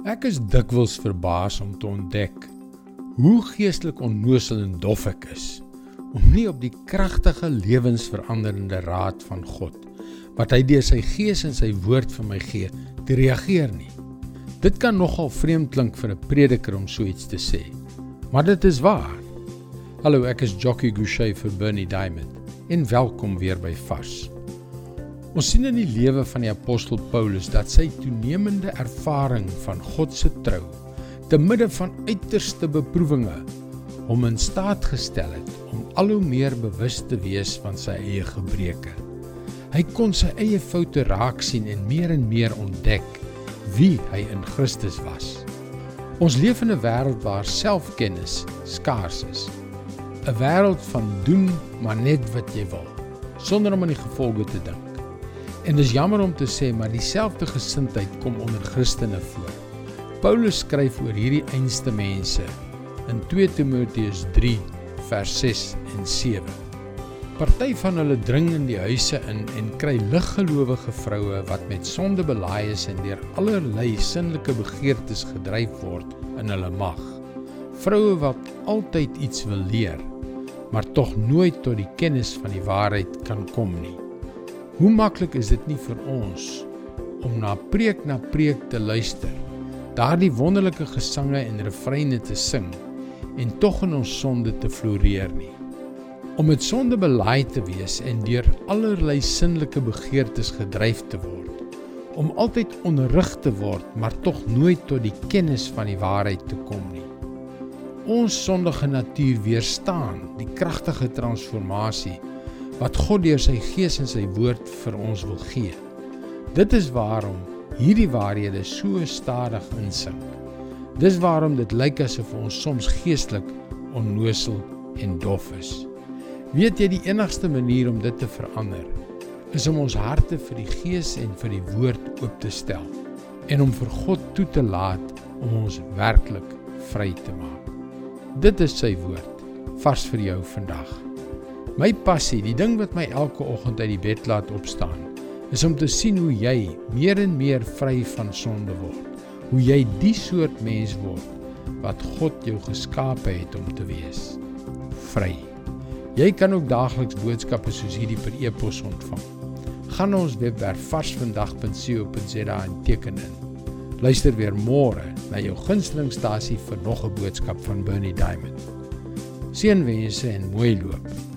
Ek is dikwels verbaas om te ontdek hoe geestelik onnoosel en dof ek is, om nie op die kragtige lewensveranderende raad van God, wat hy deur sy gees en sy woord vir my gee, te reageer nie. Dit kan nogal vreemd klink vir 'n prediker om so iets te sê, maar dit is waar. Hallo, ek is Jockey Gouchee vir Bernie Diamond, en welkom weer by Vars. Ons sien in die lewe van die apostel Paulus dat sy toenemende ervaring van God se trou, te midde van uiterste beproewinge, hom in staat gestel het om al hoe meer bewus te wees van sy eie gebreke. Hy kon sy eie foute raak sien en meer ontdek wie hy in Christus was. Ons leef in 'n wêreld waar selfkennis skaars is. 'n Wêreld van doen maar net wat jy wil, sonder om aan die gevolge te dink. En dis jammer om te sê, maar dieselfde gesindheid kom onder Christene voor. Paulus skryf oor hierdie einste mense in 2 Timoteus 3 vers 6 en 7. Party van hulle dring in die huise in en kry liggelowige vroue wat met sonde belaai is en deur allerlei sinnelike begeertes gedryf word in hulle mag. Vroue wat altyd iets wil leer, maar tog nooit tot die kennis van die waarheid kan kom nie. Hoe maklik is dit nie vir ons om na preek te luister, daardie wonderlike gesange en refreine te sing en tog in ons sonde te floreer nie. Om met sonde belaai te wees en deur allerlei sinnelike begeertes gedryf te word, om altyd onderrig te word, maar tog nooit tot die kennis van die waarheid te kom nie. Ons sondige natuur weerstaan die kragtige transformasie wat God deur sy gees en sy woord vir ons wil gee. Dit is waarom hierdie waarhede so stadig insink. Dis waarom dit lyk asof ons soms geestelik onnoosel en dof is. Weet jy, die enigste manier om dit te verander, is om ons harte vir die gees en vir die woord oop te stel, en om vir God toe te laat om ons werklik vry te maak. Dit is sy woord, vars vir jou vandag. My passie, die ding wat my elke oggend uit die bed laat opstaan, is om te sien hoe jy meer en meer vry van sonde word, hoe jy die soort mens word, wat God jou geskape het om te wees. Vry. Jy kan ook daagliks boodskappe soos hierdie per e-pos ontvang. Gaan na ons webwerf varsvandag.co.za en teken in. Luister weer môre na jou gunstelingstasie vir nog 'n boodskap van Bernie Diamond. Seënwense en mooi loop.